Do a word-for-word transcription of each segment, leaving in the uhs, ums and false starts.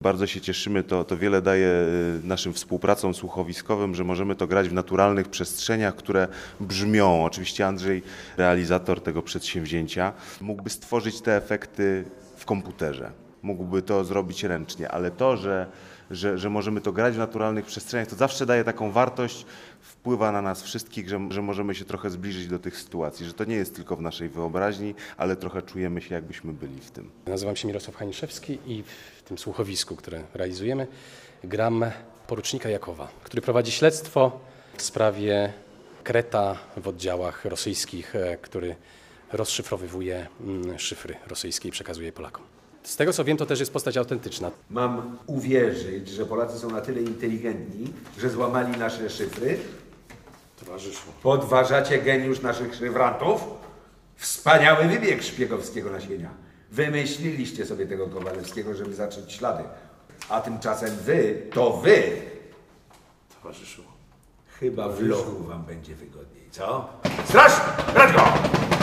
Bardzo się cieszymy, to, to wiele daje naszym współpracom słuchowiskowym, że możemy to grać w naturalnych przestrzeniach, które brzmią. Oczywiście Andrzej, realizator tego przedsięwzięcia, mógłby stworzyć te efekty w komputerze. Mógłby to zrobić ręcznie, ale to, że, że, że możemy to grać w naturalnych przestrzeniach, to zawsze daje taką wartość, wpływa na nas wszystkich, że, że możemy się trochę zbliżyć do tych sytuacji, że to nie jest tylko w naszej wyobraźni, ale trochę czujemy się, jakbyśmy byli w tym. Nazywam się Mirosław Haniszewski i w tym słuchowisku, które realizujemy, gram porucznika Jakowa, który prowadzi śledztwo w sprawie kreta w oddziałach rosyjskich, który rozszyfrowywuje szyfry rosyjskie i przekazuje je Polakom. Z tego co wiem, to też jest postać autentyczna. Mam uwierzyć, że Polacy są na tyle inteligentni, że złamali nasze szyfry? Towarzyszu. Podważacie geniusz naszych szyfrantów? Wspaniały wybieg szpiegowskiego nasienia. Wymyśliliście sobie tego Kowalewskiego, żeby zacząć ślady. A tymczasem wy, to wy! Towarzyszu. Chyba w lochu wam będzie wygodniej, co? Straż! Brać go!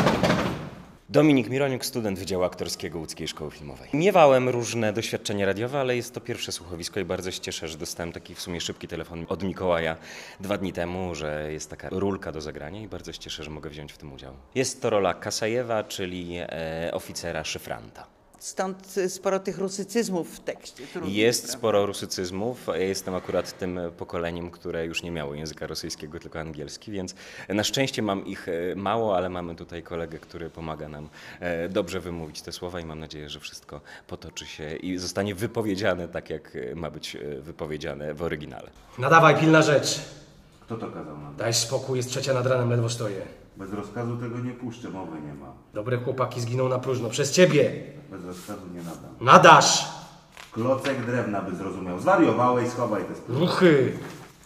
Dominik Mironiuk, student Wydziału Aktorskiego Łódzkiej Szkoły Filmowej. Miewałem różne doświadczenia radiowe, ale jest to pierwsze słuchowisko i bardzo się cieszę, że dostałem taki w sumie szybki telefon od Mikołaja dwa dni temu, że jest taka rulka do zagrania i bardzo się cieszę, że mogę wziąć w tym udział. Jest to rola Kasajewa, czyli e, oficera szyfranta. Stąd sporo tych rusycyzmów w tekście. Trudno, Jest prawda? sporo rusycyzmów. Ja jestem akurat tym pokoleniem, które już nie miało języka rosyjskiego, tylko angielski, więc na szczęście mam ich mało, ale mamy tutaj kolegę, który pomaga nam dobrze wymówić te słowa i mam nadzieję, że wszystko potoczy się i zostanie wypowiedziane tak, jak ma być wypowiedziane w oryginale. Nadawaj, pilna rzecz. Kto to kazał nam? Daj spokój, jest trzecia nad ranem, ledwo stoję. Bez rozkazu tego nie puszczę, mowy nie ma. Dobre chłopaki zginą na próżno, przez ciebie. Bez rozkazu nie nadam. Nadasz! Klocek drewna by zrozumiał. Zwariowałeś, schowaj te sprawy. Ruchy!